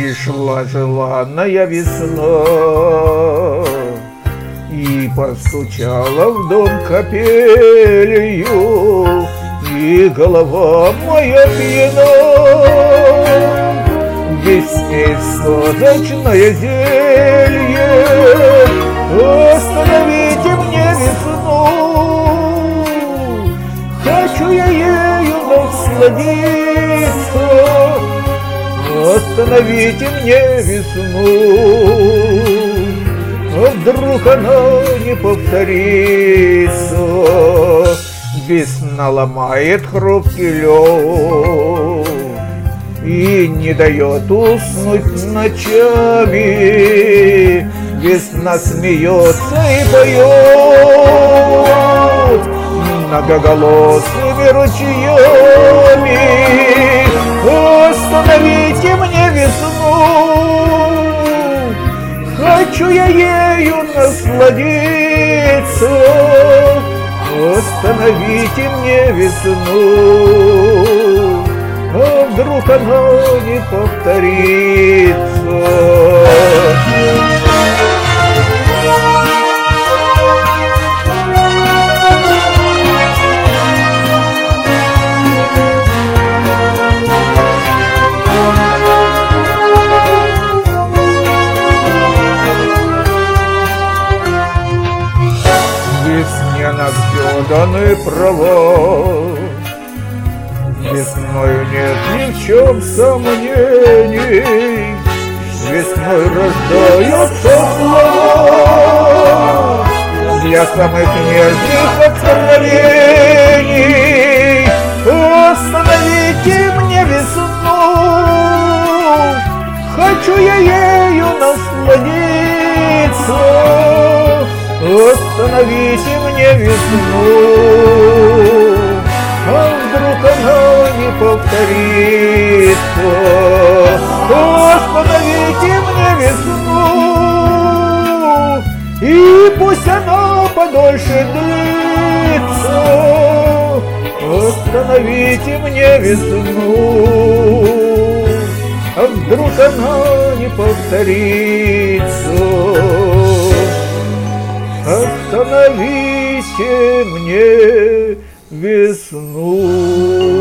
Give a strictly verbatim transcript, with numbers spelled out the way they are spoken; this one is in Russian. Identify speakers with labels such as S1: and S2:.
S1: Пришла желанная весна и постучала в дом капелью, и голова моя пьяна. Весне сказочное зелье, остановите мне весну. Хочу я ею насладиться, остановите мне весну. А вдруг она не повторится? Весна ломает хрупкий лед и не дает уснуть ночами. Весна смеется и поет многоголосыми ручьями. Остановите мне весну, хочу я ею насладиться. Остановите мне весну, а вдруг она не повторится? Весне на все даны права, весною нет ни в чем сомнений, весной рождаются слова для самых нежных откровений. Остановите мне весну, хочу я ею насладиться. Остановите мне весну, а вдруг она не повторится? Остановите мне весну, и пусть она подольше длится. Остановите мне весну, а вдруг она не повторится? Остановите мне весну.